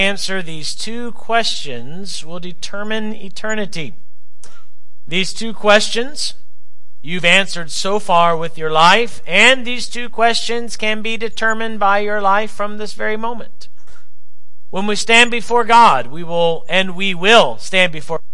answer these two questions will determine eternity. These two questions you've answered so far with your life, and these two questions can be determined by your life from this very moment. When we stand before God, we will stand before God.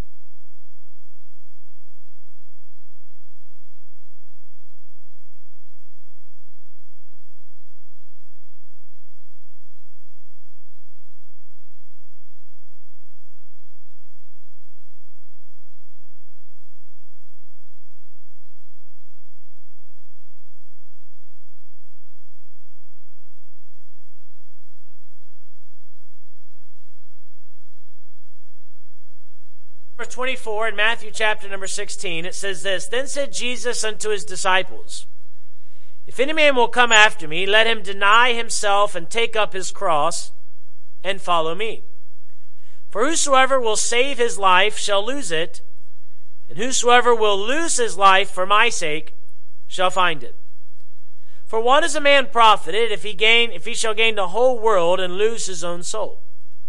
Verse 24 in Matthew chapter number 16, it says this, "Then said Jesus unto his disciples, If any man will come after me, let him deny himself and take up his cross and follow me. For whosoever will save his life shall lose it, and whosoever will lose his life for my sake shall find it. For what is a man profited if he shall gain the whole world and lose his own soul?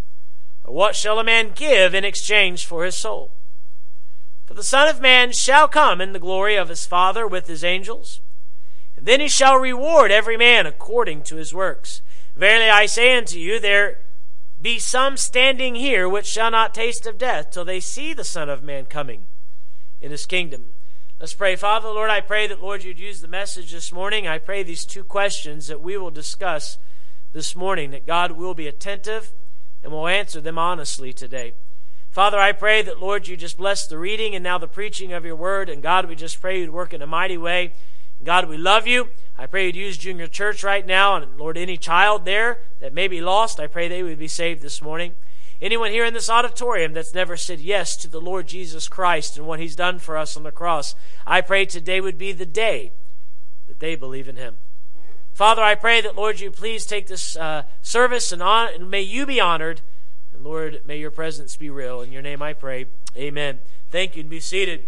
Or what shall a man give in exchange for his soul? For the Son of Man shall come in the glory of his Father with his angels, and then he shall reward every man according to his works. Verily I say unto you, there be some standing here which shall not taste of death till they see the Son of Man coming in his kingdom." Let's pray. Father, Lord, I pray that, Lord, you'd use the message this morning. I pray these two questions that we will discuss this morning, that God will be attentive and will answer them honestly today. Father, I pray that, Lord, you just bless the reading and now the preaching of your word. And God, we just pray you'd work in a mighty way. And God, we love you. I pray you'd use Junior Church right now. And Lord, any child there that may be lost, I pray they would be saved this morning. Anyone here in this auditorium that's never said yes to the Lord Jesus Christ and what he's done for us on the cross, I pray today would be the day that they believe in him. Father, I pray that, Lord, you please take this service and may you be honored. And Lord, may your presence be real. In your name I pray. Amen. Thank you, and be seated.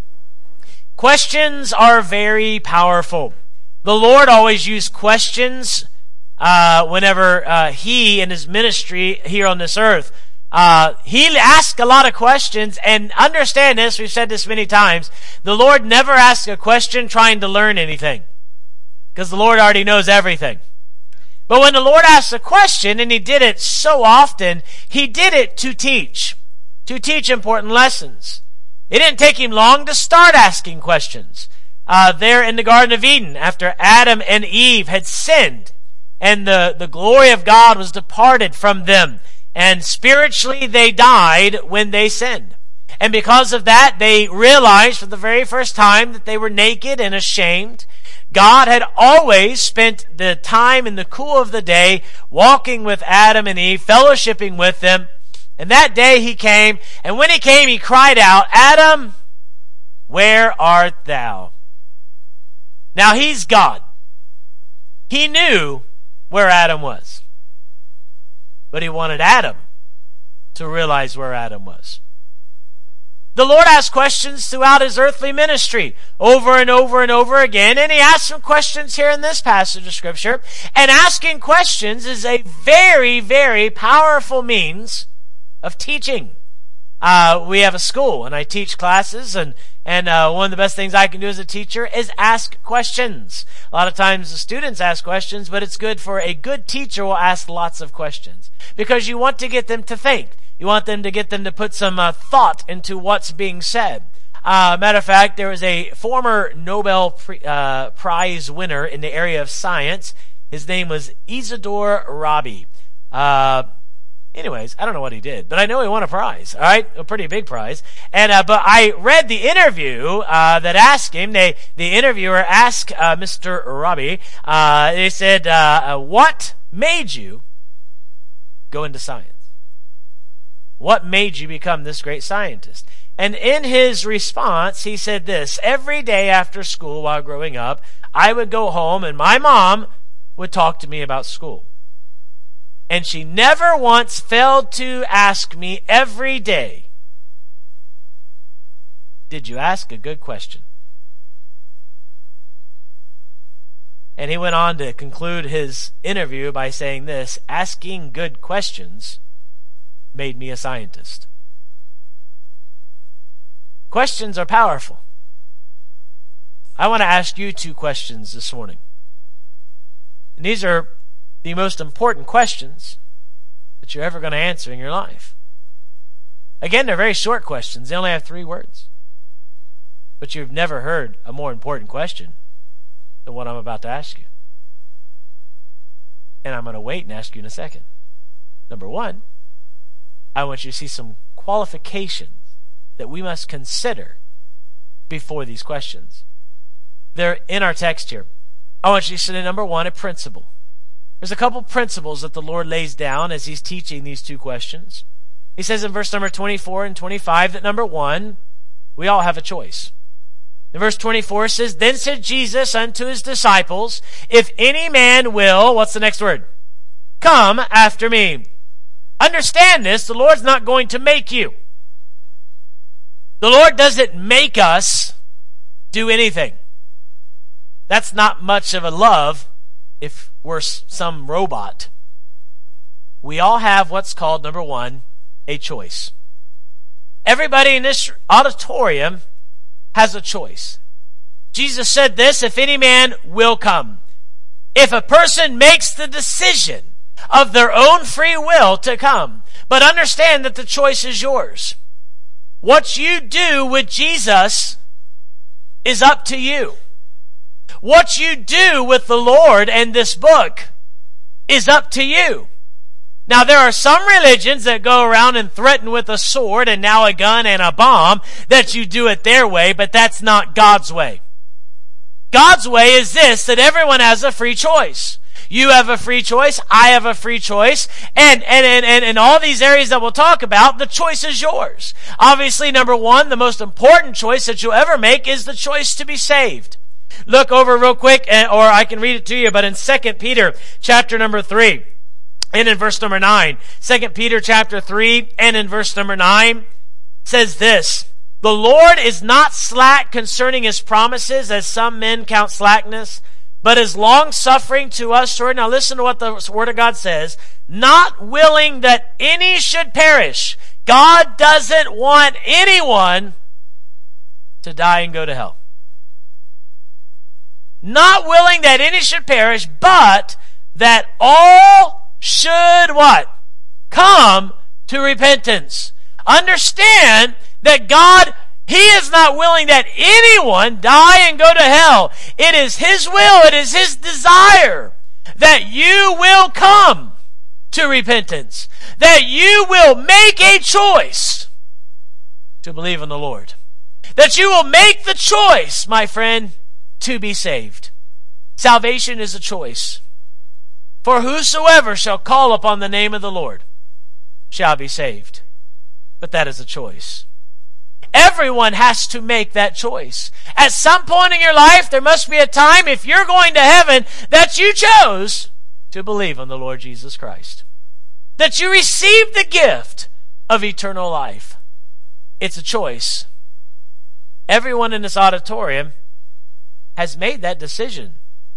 Questions are very powerful. The Lord always used questions whenever he in his ministry here on this earth. He asked a lot of questions, and understand this, we've said this many times, the Lord never asks a question trying to learn anything, because the Lord already knows everything. But when the Lord asks a question, and he did it so often, he did it to teach important lessons. It didn't take him long to start asking questions. There in the Garden of Eden, after Adam and Eve had sinned, and the glory of God was departed from them, and spiritually they died when they sinned. And because of that, they realized for the very first time that they were naked and ashamed. God had always spent the time in the cool of the day walking with Adam and Eve, fellowshipping with them. And that day he came, and when he came, he cried out, "Adam, where art thou?" Now he's God. He knew where Adam was. But he wanted Adam to realize where Adam was. The Lord asked questions throughout his earthly ministry over and over and over again, and he asked some questions here in this passage of Scripture. And asking questions is a very, very powerful means of teaching. We have a school, and I teach classes, and one of the best things I can do as a teacher is ask questions. A lot of times the students ask questions, but it's good for a good teacher will ask lots of questions, because you want to get them to think. You want them to get them to put some thought into what's being said. Matter of fact, there was a former Nobel Prize winner in the area of science. His name was Isidore Rabi. Anyways, I don't know what he did, but I know he won a prize, all right? A pretty big prize. And but I read the interview that asked him. The interviewer asked Mr. Rabi, they said, what made you go into science? What made you become this great scientist? And in his response, he said this: every day after school while growing up, I would go home and my mom would talk to me about school. And she never once failed to ask me every day, did you ask a good question? And he went on to conclude his interview by saying this: asking good questions made me a scientist? Questions are powerful. I want to ask you 2 questions this morning. And these are the most important questions that you're ever going to answer in your life. Again, they're very short questions. They only have 3 words. But you've never heard a more important question than what I'm about to ask you. And I'm going to wait and ask you in a second. Number 1, I want you to see some qualifications that we must consider before these questions. They're in our text here. I want you to see, number 1, a principle. There's a couple principles that the Lord lays down as he's teaching these 2 questions. He says in verse number 24 and 25 that number 1, we all have a choice. In verse 24 it says, Then said Jesus unto his disciples, If any man will, what's the next word? Come after me. Understand this, the Lord's not going to make you. The Lord doesn't make us do anything. That's not much of a love if we're some robot. We all have what's called, number 1, a choice. Everybody in this auditorium has a choice. Jesus said this, if any man will come. If a person makes the decision of their own free will to come, but understand that the choice is yours. What you do with Jesus is up to you. What you do with the Lord and this book is up to you. Now, there are some religions that go around and threaten with a sword and now a gun and a bomb, that you do it their way, but that's not God's way. God's way is this, that everyone has a free choice. You have a free choice, I have a free choice, and in all these areas that we'll talk about, the choice is yours. Obviously, number 1, the most important choice that you'll ever make is the choice to be saved. Look over real quick, or I can read it to you, but in 2 Peter chapter number 3, and in verse number 9, 2 Peter chapter 3, and in verse number 9, says this, The Lord is not slack concerning his promises, as some men count slackness, but is long-suffering to us. Now listen to what the Word of God says. Not willing that any should perish. God doesn't want anyone to die and go to hell. Not willing that any should perish, but that all should what? Come to repentance. Understand that God, He is not willing that anyone die and go to hell. It is His will, it is His desire that you will come to repentance. That you will make a choice to believe in the Lord. That you will make the choice, my friend, to be saved. Salvation is a choice. For whosoever shall call upon the name of the Lord shall be saved. But that is a choice. Everyone has to make that choice. At some point in your life, there must be a time, if you're going to heaven, that you chose to believe on the Lord Jesus Christ. That you received the gift of eternal life. It's a choice. Everyone in this auditorium has made that decision.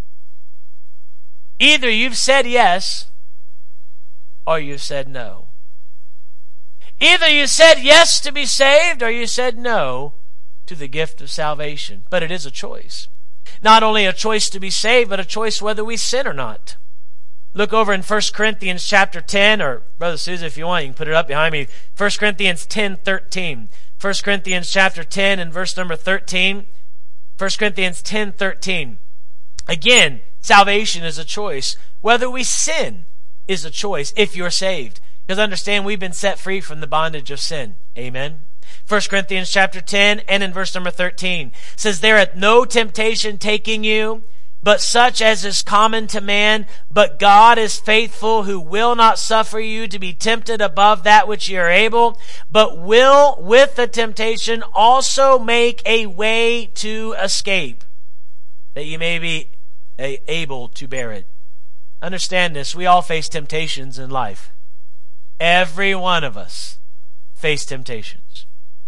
Either you've said yes, or you've said no. Either you said yes to be saved, or you said no to the gift of salvation. But it is a choice. Not only a choice to be saved, but a choice whether we sin or not. Look over in 1 Corinthians chapter 10, or Brother Susan, if you want, you can put it up behind me. 1 Corinthians 10:13. 1 Corinthians chapter 10 and verse number 13. 1 Corinthians 10:13. Again, salvation is a choice. Whether we sin is a choice if you're saved. Because understand, we've been set free from the bondage of sin. Amen. 1 Corinthians chapter 10 and in verse number 13 says, There hath no temptation taking you, but such as is common to man. But God is faithful, who will not suffer you to be tempted above that which ye are able, but will with the temptation also make a way to escape, that ye may be able to bear it. Understand this, we all face temptations in life. Every one of us face temptations.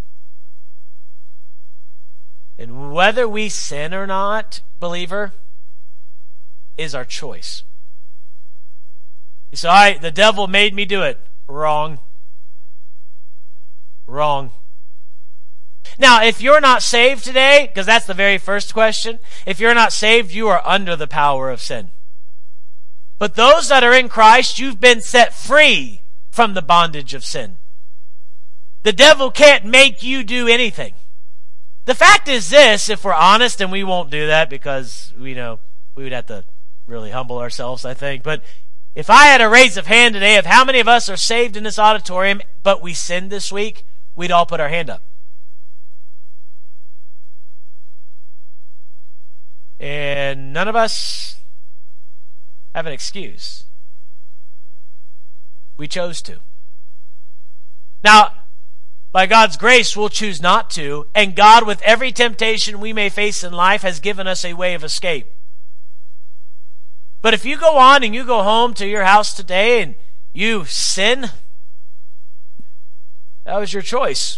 And whether we sin or not, believer, is our choice. You say, all right, the devil made me do it. Wrong. Wrong. Now, if you're not saved today, because that's the very first question, if you're not saved, you are under the power of sin. But those that are in Christ, you've been set free from the bondage of sin. The devil can't make you do anything. The fact is this, if we're honest, and we won't do that because we would have to really humble ourselves, I think. But if I had a raise of hand today of how many of us are saved in this auditorium, but we sinned this week, we'd all put our hand up. And none of us have an excuse. We chose to. Now, by God's grace, we'll choose not to, and God, with every temptation we may face in life, has given us a way of escape. But if you go on and you go home to your house today and you sin, that was your choice.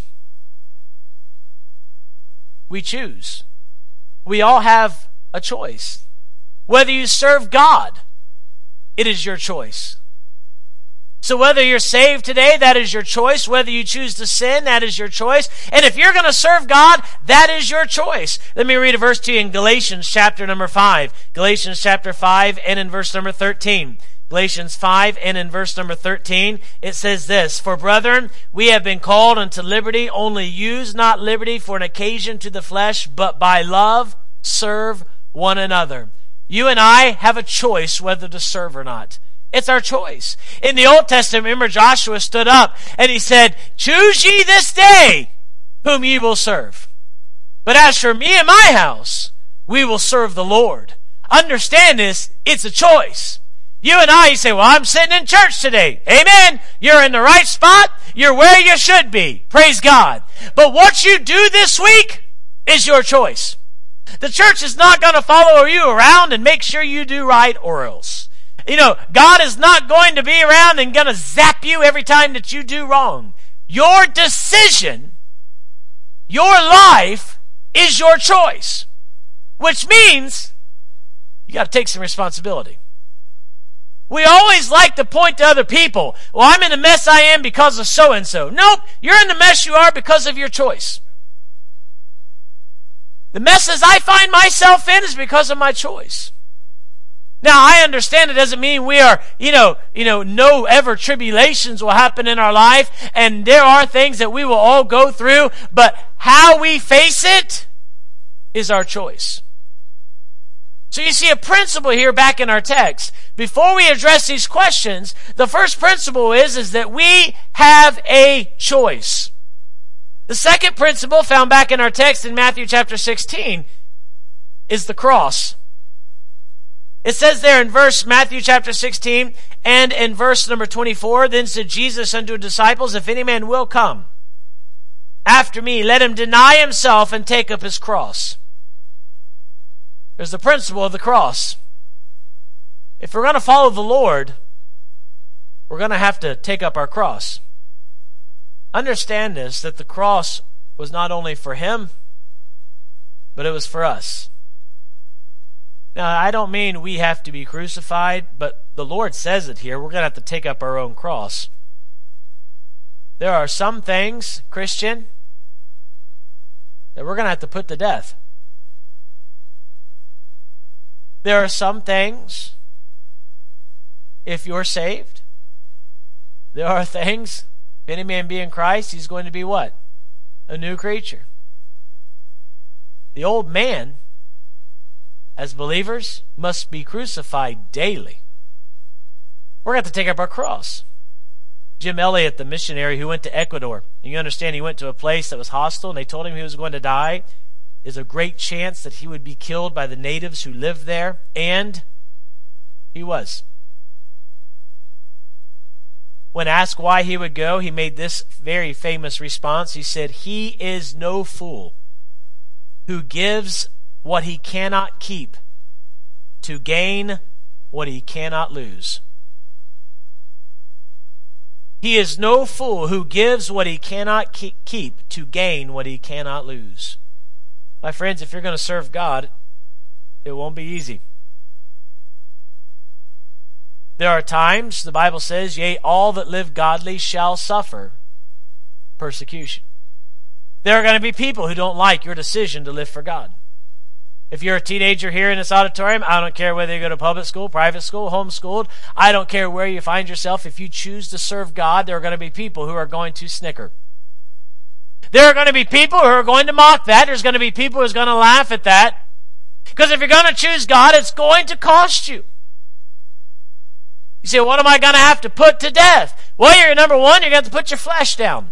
We choose. We all have a choice. Whether you serve God, it is your choice. So whether you're saved today, that is your choice. Whether you choose to sin, that is your choice. And if you're going to serve God, that is your choice. Let me read a verse to you in Galatians chapter number 5. Galatians chapter 5 and in verse number 13. Galatians 5 and in verse number 13, it says this, "For brethren, we have been called unto liberty, only use not liberty for an occasion to the flesh, but by love serve one another." You and I have a choice whether to serve or not. It's our choice. In the Old Testament, remember Joshua stood up and he said, "Choose ye this day whom ye will serve. But as for me and my house, we will serve the Lord." Understand this, it's a choice. You and I, you say, "Well, I'm sitting in church today." Amen. You're in the right spot. You're where you should be. Praise God. But what you do this week is your choice. The church is not going to follow you around and make sure you do right or else. God is not going to be around and going to zap you every time that you do wrong. Your decision, your life is your choice, which means you got to take some responsibility. We always like to point to other people. "Well, I'm in the mess I am because of so-and-so." Nope, you're in the mess you are because of your choice. The messes I find myself in is because of my choice. Now, I understand it doesn't mean we are, no ever tribulations will happen in our life, and there are things that we will all go through, but how we face it is our choice. So you see a principle here back in our text. Before we address these questions, the first principle is that we have a choice. The second principle found back in our text in Matthew chapter 16 is the cross. It says there in Matthew chapter 16 and in verse number 24, "Then said Jesus unto his disciples, If any man will come after me, let him deny himself and take up his cross." There's the principle of the cross. If we're going to follow the Lord, we're going to have to take up our cross. Understand this, that the cross was not only for him, but it was for us. Now, I don't mean we have to be crucified, but the Lord says it here. We're going to have to take up our own cross. There are some things, Christian, that we're going to have to put to death. There are some things, if you're saved, there are things, if any man be in Christ, he's going to be what? A new creature. The old man, as believers, must be crucified daily. We're going to have to take up our cross. Jim Elliot, the missionary who went to Ecuador, and you understand he went to a place that was hostile, and they told him he was going to die. There's a great chance that he would be killed by the natives who lived there, and he was. When asked why he would go, he made this very famous response. He said, "He is no fool who gives what he cannot keep to gain what he cannot lose." He is no fool who gives what he cannot keep to gain what he cannot lose. My friends, if you're going to serve God, it won't be easy. There are times, the Bible says, "Yea, all that live godly shall suffer persecution." There are going to be people who don't like your decision to live for God. If you're a teenager here in this auditorium, I don't care whether you go to public school, private school, homeschooled. I don't care where you find yourself. If you choose to serve God, there are going to be people who are going to snicker. There are going to be people who are going to mock that. There's going to be people who are going to laugh at that. Because if you're going to choose God, it's going to cost you. You say, what am I going to have to put to death? Well, number one, you're going to have to put your flesh down.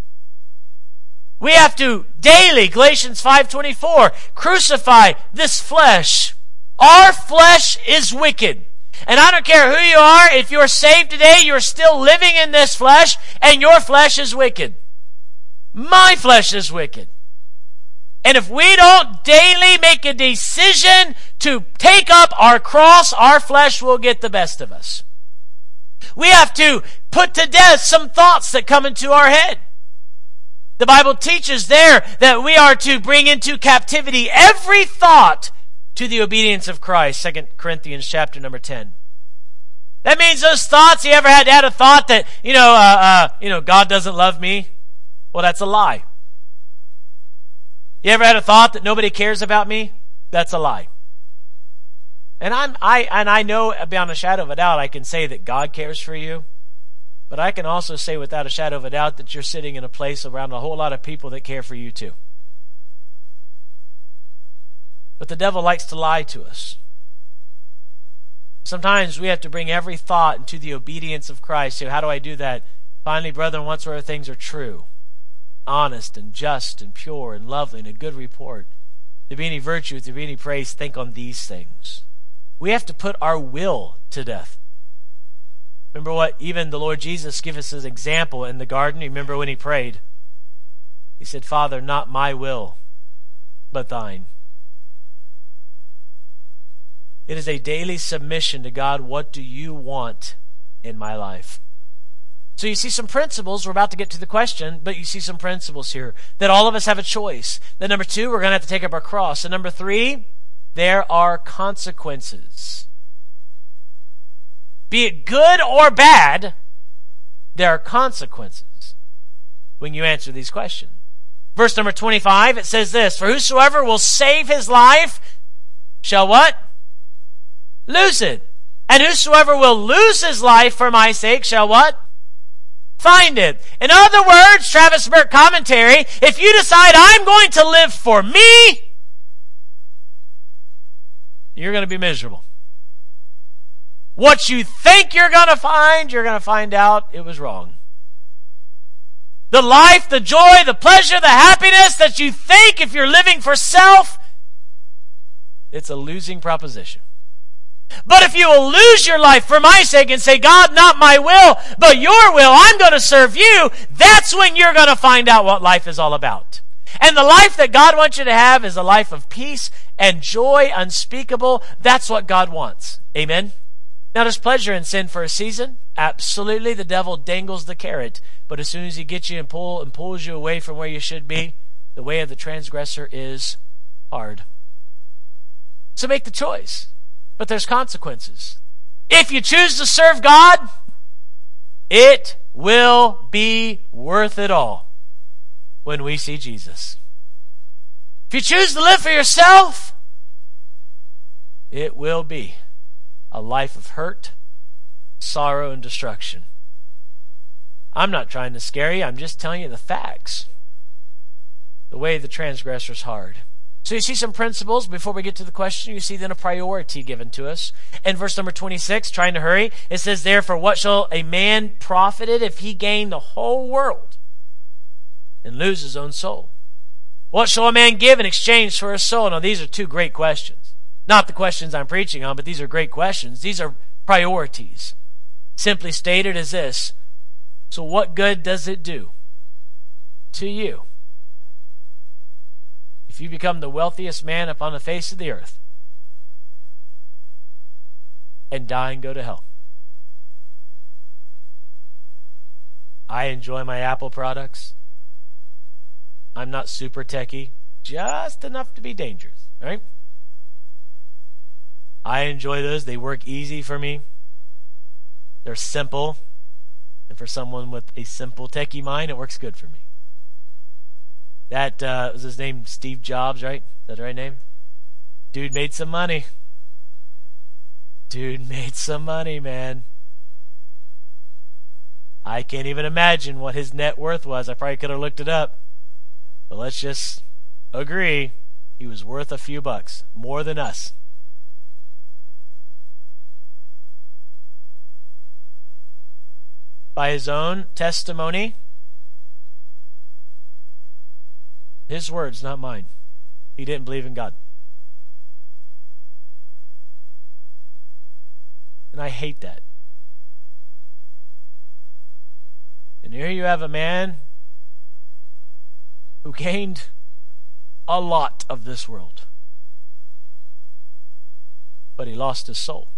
We have to daily, Galatians 5:24, crucify this flesh. Our flesh is wicked. And I don't care who you are, if you're saved today, you're still living in this flesh, and your flesh is wicked. My flesh is wicked. And if we don't daily make a decision to take up our cross, our flesh will get the best of us. We have to put to death some thoughts that come into our head. The Bible teaches there that we are to bring into captivity every thought to the obedience of Christ. 2 Corinthians chapter number 10. That means those thoughts, you ever had a thought that, God doesn't love me? Well, that's a lie. You ever had a thought that nobody cares about me? That's a lie. And I know beyond a shadow of a doubt I can say that God cares for you. But I can also say without a shadow of a doubt that you're sitting in a place around a whole lot of people that care for you too. But the devil likes to lie to us. Sometimes we have to bring every thought into the obedience of Christ. So how do I do that? Finally, brethren, whatsoever things are true, honest and just and pure and lovely and a good report, if there be any virtue, if there be any praise, think on these things. We have to put our will to death. Remember what even the Lord Jesus gave us as an example in the garden? You remember when he prayed? He said, Father, not my will, but thine. It is a daily submission to God. What do you want in my life? So you see some principles. We're about to get to the question, but you see some principles here. That all of us have a choice. Then number 2, we're going to have to take up our cross. And number 3, there are consequences. Be it good or bad, there are consequences when you answer these questions. Verse number 25, it says this, for whosoever will save his life shall what? Lose it. And whosoever will lose his life for my sake shall what? Find it. In other words, Travis Burke commentary, if you decide I'm going to live for me, you're going to be miserable. What you think you're going to find out it was wrong. The life, the joy, the pleasure, the happiness that you think if you're living for self, it's a losing proposition. But if you will lose your life for my sake and say, God, not my will, but your will, I'm going to serve you, that's when you're going to find out what life is all about. And the life that God wants you to have is a life of peace and joy unspeakable. That's what God wants. Amen? Now, there's pleasure in sin for a season. Absolutely, the devil dangles the carrot. But as soon as he gets you and pulls you away from where you should be, the way of the transgressor is hard. So make the choice. But there's consequences. If you choose to serve God, it will be worth it all when we see Jesus. If you choose to live for yourself, it will be a life of hurt, sorrow, and destruction. I'm not trying to scare you. I'm just telling you the facts. The way of the transgressor is hard. So you see some principles. Before we get to the question, you see then a priority given to us. In verse number 26, trying to hurry, it says, therefore, what shall a man profit if he gain the whole world and lose his own soul? What shall a man give in exchange for his soul? Now, these are 2 great questions. Not the questions I'm preaching on, but these are great questions. These are priorities. Simply stated as this. So what good does it do to you if you become the wealthiest man upon the face of the earth and die and go to hell? I enjoy my Apple products. I'm not super techie, just enough to be dangerous, right? I enjoy those. They work easy for me. They're simple. And for someone with a simple techie mind, it works good for me. That was his name, Steve Jobs, right? Is that the right name? Dude made some money. Dude made some money, man. I can't even imagine what his net worth was. I probably could have looked it up. But let's just agree, he was worth a few bucks, more than us. By his own testimony, his words, not mine. He didn't believe in God. And I hate that. And here you have a man who gained a lot of this world, but he lost his soul.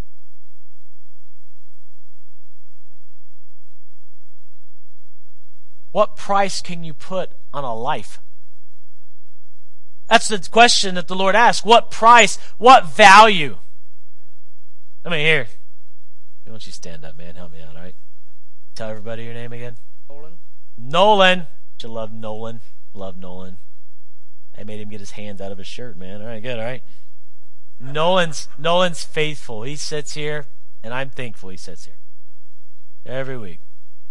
What price can you put on a life? That's the question that the Lord asked. What price? What value? I mean, here. Why don't you stand up, man? Help me out, all right? Tell everybody your name again. Nolan. You love Nolan. Love Nolan. I made him get his hands out of his shirt, man. All right, good, all right. Nolan's faithful. He sits here, and I'm thankful he sits here every week.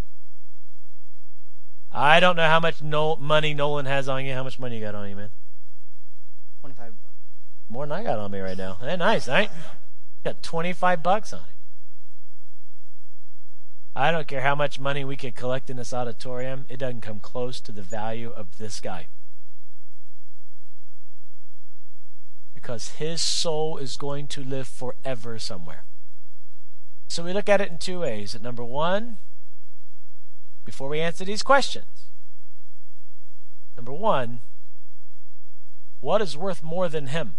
I don't know how much money Nolan has on you. How much money you got on you, man? 25 bucks. More than I got on me right now. Hey, nice, right? Got 25 bucks on him. I don't care how much money we could collect in this auditorium. It doesn't come close to the value of this guy. Because his soul is going to live forever somewhere. So we look at it in two ways. At number one, before we answer these questions, number one, what is worth more than him?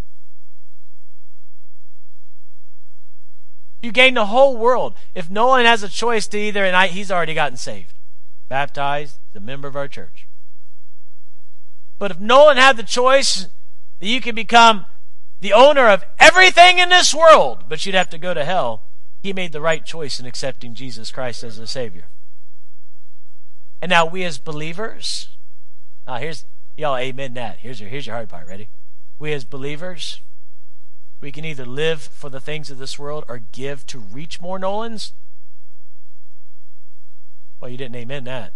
You gain the whole world. If Nolan has a choice to either, and he's already gotten saved, baptized, the member of our church. But if Nolan had the choice that you can become the owner of everything in this world, but you'd have to go to hell, he made the right choice in accepting Jesus Christ as a Savior. And now we as believers, here's, y'all amen that. Here's your hard part, ready? We as believers, we can either live for the things of this world or give to reach more Nolans. Well, you didn't amen that.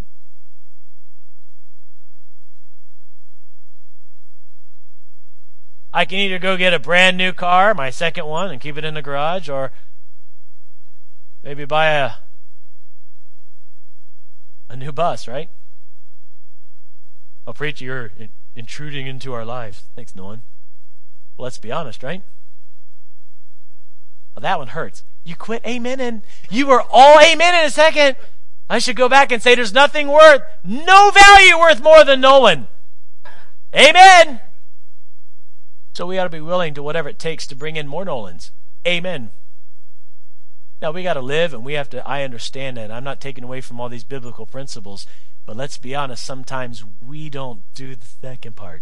I can either go get a brand new car, my second one, and keep it in the garage, or maybe buy a new bus, right? Oh, preacher, you're intruding into our lives. Thanks, Nolan. Well, let's be honest, right? Well, that one hurts. You quit amening. You were all amen in a second. I should go back and say there's nothing worth, no value worth more than Nolan. Amen. So we ought to be willing to whatever it takes to bring in more Nolans. Amen. Now we got to live, and we have to, I understand that. I'm not taking away from all these biblical principles, but let's be honest, sometimes we don't do the second part.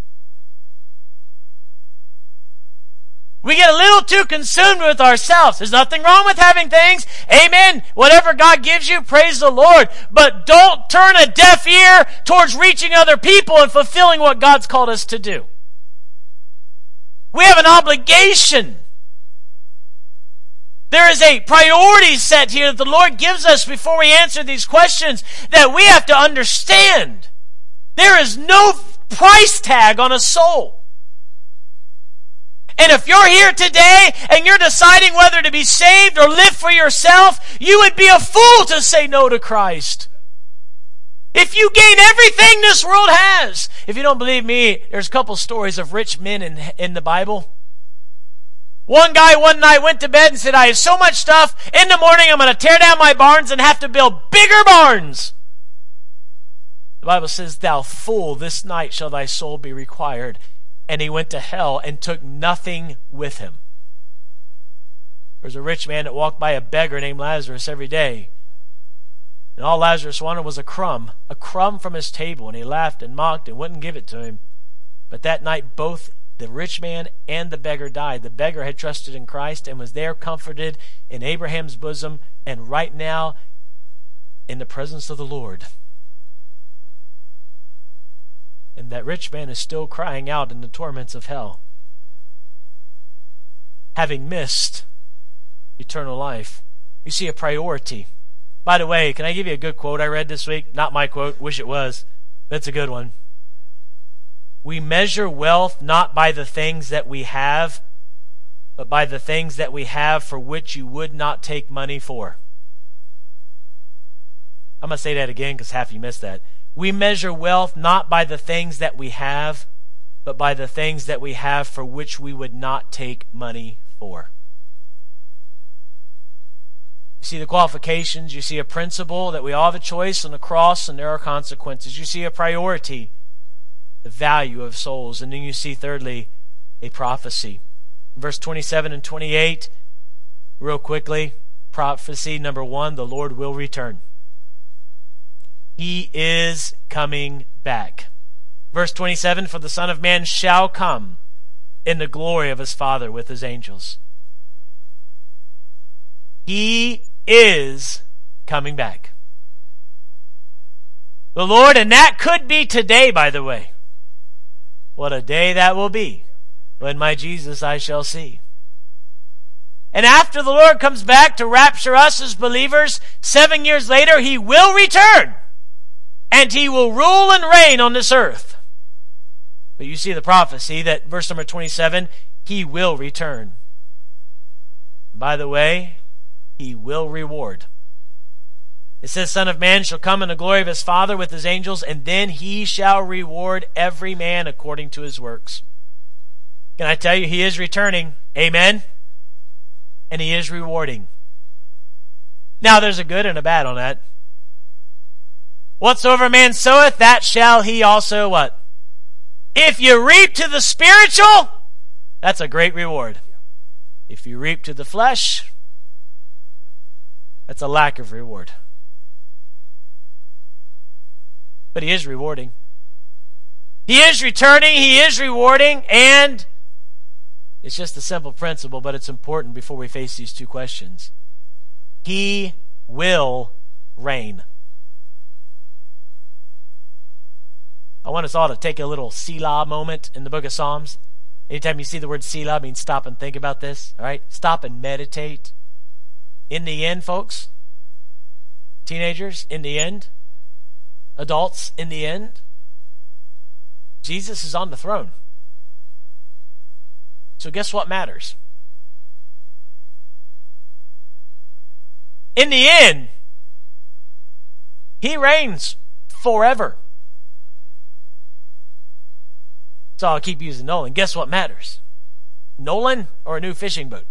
We get a little too consumed with ourselves. There's nothing wrong with having things. Amen. Whatever God gives you, praise the Lord. But don't turn a deaf ear towards reaching other people and fulfilling what God's called us to do. We have an obligation. There is a priority set here that the Lord gives us before we answer these questions that we have to understand. There is no price tag on a soul. And if you're here today and you're deciding whether to be saved or live for yourself, you would be a fool to say no to Christ. If you gain everything this world has. If you don't believe me, there's a couple stories of rich men in the Bible. One guy one night went to bed and said, I have so much stuff. In the morning I'm going to tear down my barns and have to build bigger barns. The Bible says, thou fool, this night shall thy soul be required. And he went to hell and took nothing with him. There's a rich man that walked by a beggar named Lazarus every day. And all Lazarus wanted was a crumb from his table. And he laughed and mocked and wouldn't give it to him. But that night both the rich man and the beggar died. The beggar had trusted in Christ and was there comforted in Abraham's bosom and right now in the presence of the Lord. And that rich man is still crying out in the torments of hell, having missed eternal life. You see a priority. By the way, can I give you a good quote I read this week? Not my quote, wish it was. That's a good one. We measure wealth not by the things that we have, but by the things that we have for which you would not take money for. I'm going to say that again because half of you missed that. We measure wealth not by the things that we have, but by the things that we have for which we would not take money for. You see the qualifications. You see a principle that we all have a choice on the cross, and there are consequences. You see a priority, the value of souls. And then you see, thirdly, a prophecy. Verse 27 and 28, real quickly, prophecy number 1, the Lord will return. He is coming back. Verse 27, for the Son of Man shall come in the glory of his Father with his angels. He is coming back. The Lord, and that could be today, by the way. What a day that will be, when my Jesus I shall see. And after the Lord comes back to rapture us as believers, 7 years later, he will return. And he will rule and reign on this earth. But you see the prophecy that verse number 27, he will return. By the way, he will reward. It says, Son of Man shall come in the glory of his Father with his angels, and then he shall reward every man according to his works. Can I tell you, he is returning? Amen? And he is rewarding. Now, there's a good and a bad on that. Whatsoever man soweth, that shall he also what? If you reap to the spiritual, that's a great reward. If you reap to the flesh, that's a lack of reward. But he is rewarding. He is returning, he is rewarding, and it's just a simple principle, but it's important before we face these two questions. He will reign. I want us all to take a little Selah moment in the book of Psalms. Anytime you see the word Selah, it means stop and think about this. All right? Stop and meditate. In the end, folks, teenagers, in the end, adults, in the end, Jesus is on the throne. So guess what matters? In the end, he reigns forever. So I'll keep using Nolan. Guess what matters? Nolan or a new fishing boat?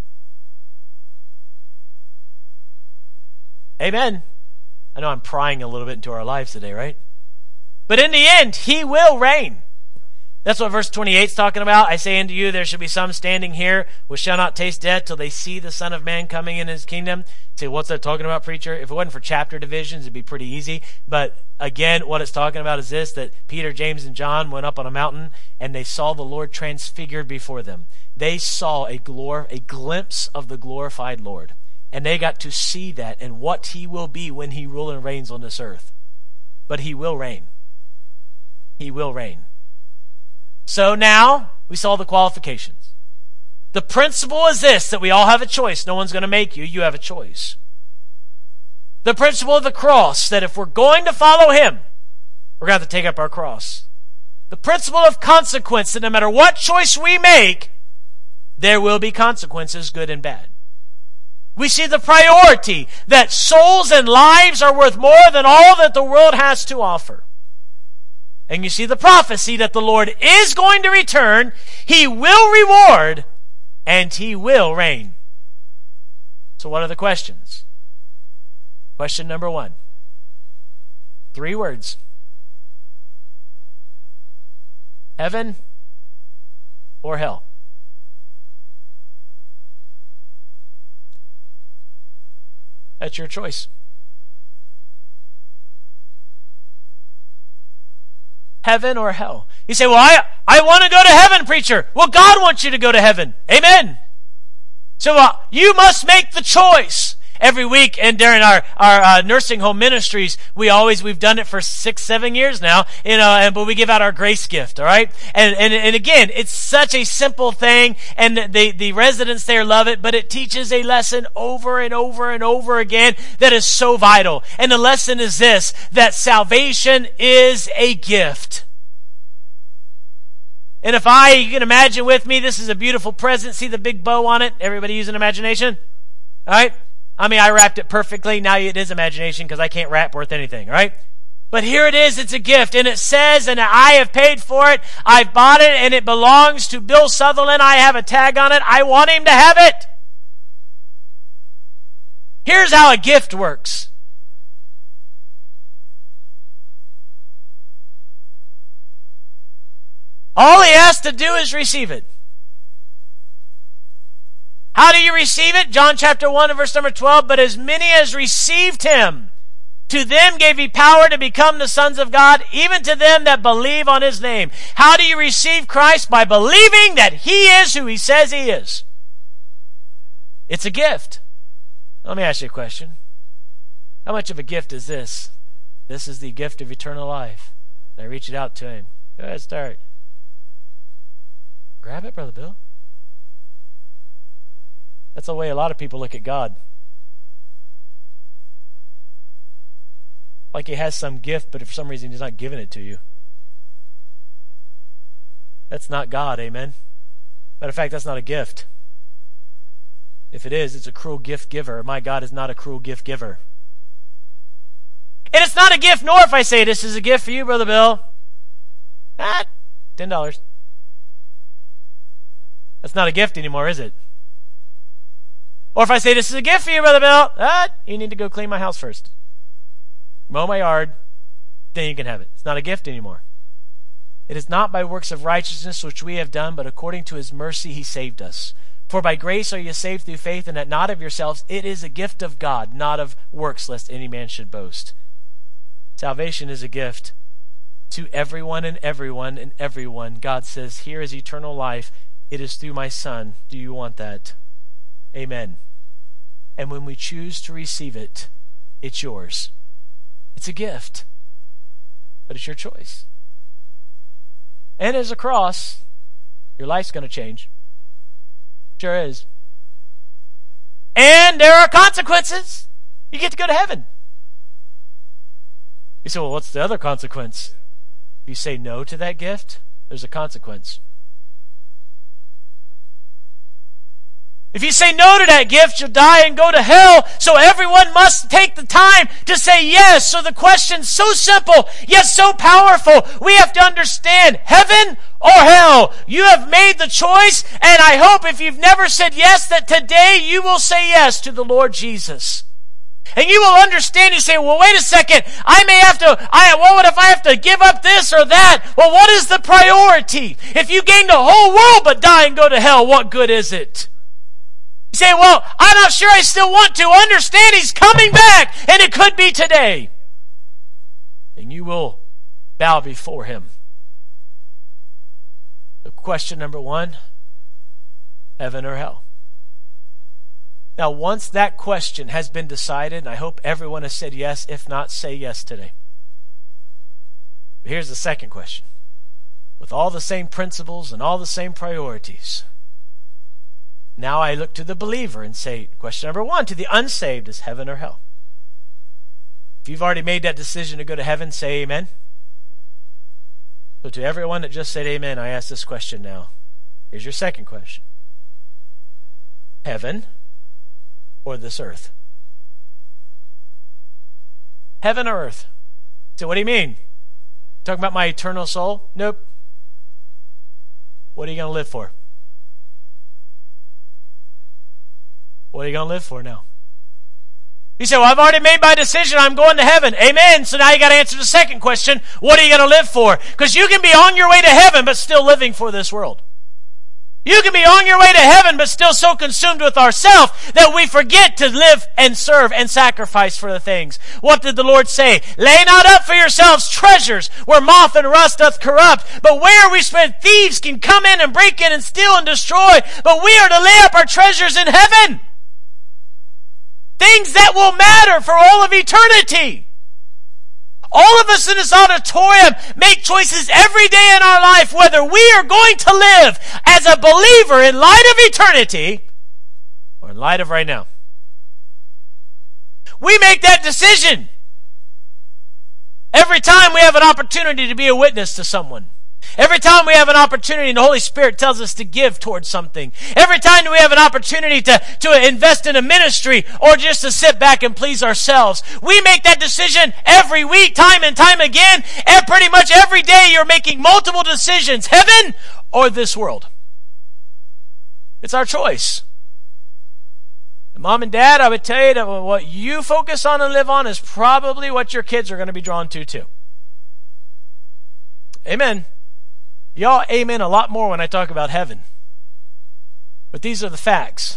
Amen. I know I'm prying a little bit into our lives today, right? But in the end, he will reign. That's what verse 28 is talking about. I say unto you, there shall be some standing here which shall not taste death till they see the Son of Man coming in his kingdom. Say, what's that talking about, preacher? If it wasn't for chapter divisions, it'd be pretty easy. But again, what it's talking about is this, that Peter, James, and John went up on a mountain and they saw the Lord transfigured before them. They saw a glimpse of the glorified Lord. And they got to see that and what he will be when he rules and reigns on this earth. But he will reign. He will reign. So now, we saw the qualifications. The principle is this, that we all have a choice. No one's going to make you. You have a choice. The principle of the cross, that if we're going to follow him, we're going to have to take up our cross. The principle of consequence, that no matter what choice we make, there will be consequences, good and bad. We see the priority, that souls and lives are worth more than all that the world has to offer. And you see the prophecy that the Lord is going to return, he will reward, and he will reign. So what are the questions? Question number 1. 3 words. Heaven or hell? That's your choice. Heaven or hell? You say, well, I want to go to heaven, preacher. Well, God wants you to go to heaven. Amen. So you must make the choice. every week and during our nursing home ministries, we've done it for 6-7 years now, but we give out our grace gift, all right? And again, it's such a simple thing, and the residents there love it, but it teaches a lesson over and over and over again that is so vital. And the lesson is this, that salvation is a gift. And you can imagine with me, this is a beautiful present. See the big bow on it? Everybody use an imagination? All right? I wrapped it perfectly. Now it is imagination because I can't wrap worth anything, all right? But here it is. It's a gift. And it says, and I have paid for it. I've bought it, and it belongs to Bill Sutherland. I have a tag on it. I want him to have it. Here's how a gift works. All he has to do is receive it. How do you receive it? John chapter 1 and verse number 12. But as many as received him, to them gave he power to become the sons of God, even to them that believe on his name. How do you receive Christ? By believing that he is who he says he is. It's a gift. Let me ask you a question. How much of a gift is this? This is the gift of eternal life. I reach it out to him. Go ahead, start. Grab it, Brother Bill. That's the way a lot of people look at God. Like he has some gift, but for some reason he's not giving it to you. That's not God, amen? Matter of fact, that's not a gift. If it is, it's a cruel gift giver. My God is not a cruel gift giver. And it's not a gift, nor if I say this is a gift for you, Brother Bill. $10. That's not a gift anymore, is it? Or if I say, this is a gift for you, Brother Bill, you need to go clean my house first. Mow my yard, then you can have it. It's not a gift anymore. It is not by works of righteousness which we have done, but according to his mercy he saved us. For by grace are you saved through faith, and that not of yourselves. It is a gift of God, not of works, lest any man should boast. Salvation is a gift to everyone and everyone and everyone. God says, here is eternal life. It is through my Son. Do you want that? Amen. And when we choose to receive it, it's yours. It's a gift, but it's your choice. And as a cross, your life's going to change. Sure is. And there are consequences. You get to go to heaven. You say, well, what's the other consequence? If you say no to that gift, there's a consequence. If you say no to that gift, you'll die and go to hell. So everyone must take the time to say yes. So the question's so simple, yet so powerful. We have to understand heaven or hell. You have made the choice, and I hope if you've never said yes, that today you will say yes to the Lord Jesus. And you will understand, you say, well, wait a second, what if I have to give up this or that? Well, what is the priority? If you gain the whole world but die and go to hell, what good is it? You say, well, I'm not sure I still want to. Understand he's coming back, and it could be today. And you will bow before him. The question number 1, heaven or hell? Now, once that question has been decided, and I hope everyone has said yes, if not, say yes today. But here's the second question. With all the same principles and all the same priorities, now I look to the believer and say, question number 1, to the unsaved, is heaven or hell? If you've already made that decision to go to heaven, say amen. So to everyone that just said amen, I ask this question now. Here's your second question. Heaven or this earth? Heaven or earth? So what do you mean? Talking about my eternal soul? Nope. What are you going to live for? What are you going to live for now? You say, well, I've already made my decision. I'm going to heaven. Amen. So now you got to answer the second question. What are you going to live for? Because you can be on your way to heaven, but still living for this world. You can be on your way to heaven, but still so consumed with ourselves that we forget to live and serve and sacrifice for the things. What did the Lord say? Lay not up for yourselves treasures where moth and rust doth corrupt, but where we spend thieves can come in and break in and steal and destroy. But we are to lay up our treasures in heaven. Things that will matter for all of eternity. All of us in this auditorium make choices every day in our life whether we are going to live as a believer in light of eternity or in light of right now. We make that decision every time we have an opportunity to be a witness to someone. Every time we have an opportunity and the Holy Spirit tells us to give towards something. Every time we have an opportunity to invest in a ministry or just to sit back and please ourselves. We make that decision every week, time and time again. And pretty much every day you're making multiple decisions. Heaven or this world. It's our choice. And Mom and Dad, I would tell you that what you focus on and live on is probably what your kids are going to be drawn to too. Amen. Y'all amen a lot more when I talk about heaven. But these are the facts.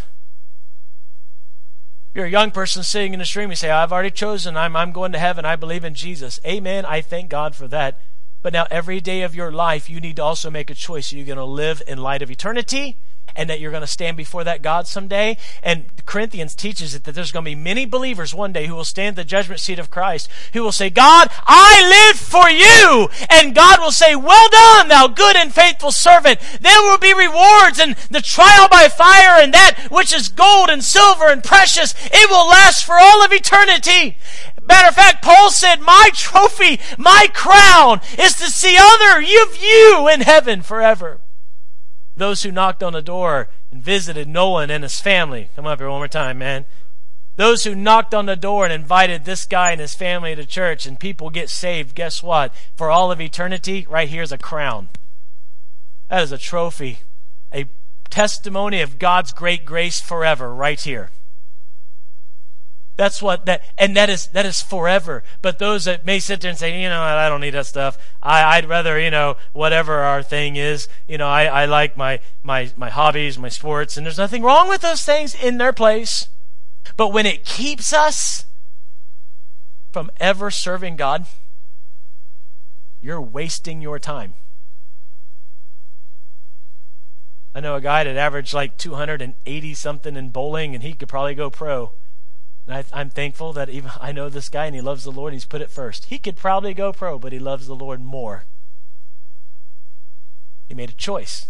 If you're a young person sitting in the stream, you say, I've already chosen, I'm going to heaven, I believe in Jesus. Amen, I thank God for that. But now every day of your life, you need to also make a choice. Are you going to live in light of eternity? And that you're going to stand before that God someday. And Corinthians teaches it that there's going to be many believers one day who will stand at the judgment seat of Christ, who will say, God, I live for you. And God will say, well done, thou good and faithful servant. There will be rewards and the trial by fire and that which is gold and silver and precious. It will last for all of eternity. Matter of fact, Paul said, my trophy, my crown is to see other of you in heaven forever. Those who knocked on the door and visited Nolan and his family. Come up here one more time, man. Those who knocked on the door and invited this guy and his family to church and people get saved, guess what? For all of eternity, right here's a crown. That is a trophy. A testimony of God's great grace forever right here. That's what that is forever. But those that may sit there and say, I don't need that stuff. I'd rather, whatever our thing is, I like my hobbies, my sports, and there's nothing wrong with those things in their place. But when it keeps us from ever serving God, you're wasting your time. I know a guy that averaged like 280 something in bowling, and he could probably go pro. And I'm thankful that even I know this guy and he loves the Lord and he's put it first. He could probably go pro, but he loves the Lord more. He made a choice.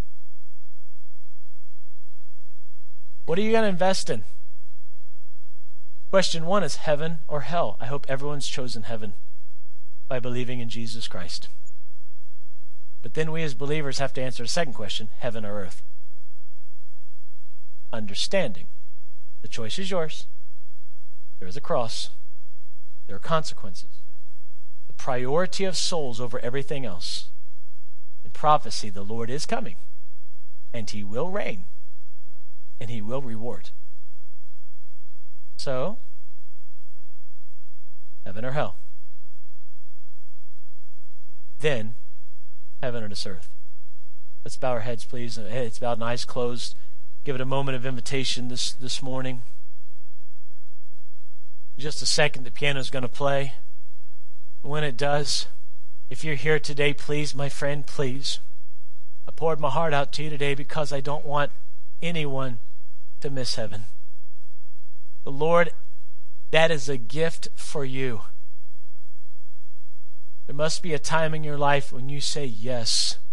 What are you going to invest in? Question 1 is heaven or hell. I hope everyone's chosen heaven by believing in Jesus Christ. But then we as believers have to answer the second question, heaven or earth. Understanding. The choice is yours. There is a cross. There are consequences. The priority of souls over everything else. In prophecy, the Lord is coming. And He will reign. And He will reward. So, heaven or hell? Then, heaven or this earth? Let's bow our heads, please. Heads bowed and eyes closed. Give it a moment of invitation this morning. In just a second, the piano is going to play. When it does, if you're here today, please, my friend, please. I poured my heart out to you today because I don't want anyone to miss heaven. The Lord, that is a gift for you. There must be a time in your life when you say yes.